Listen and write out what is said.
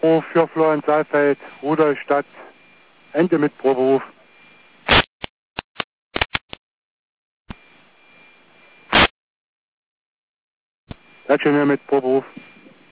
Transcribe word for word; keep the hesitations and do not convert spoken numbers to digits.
Pro für Florian Saalfeld, Rudolstadt, Ende mit Proberuf. Sehr schön hier mit Proberuf.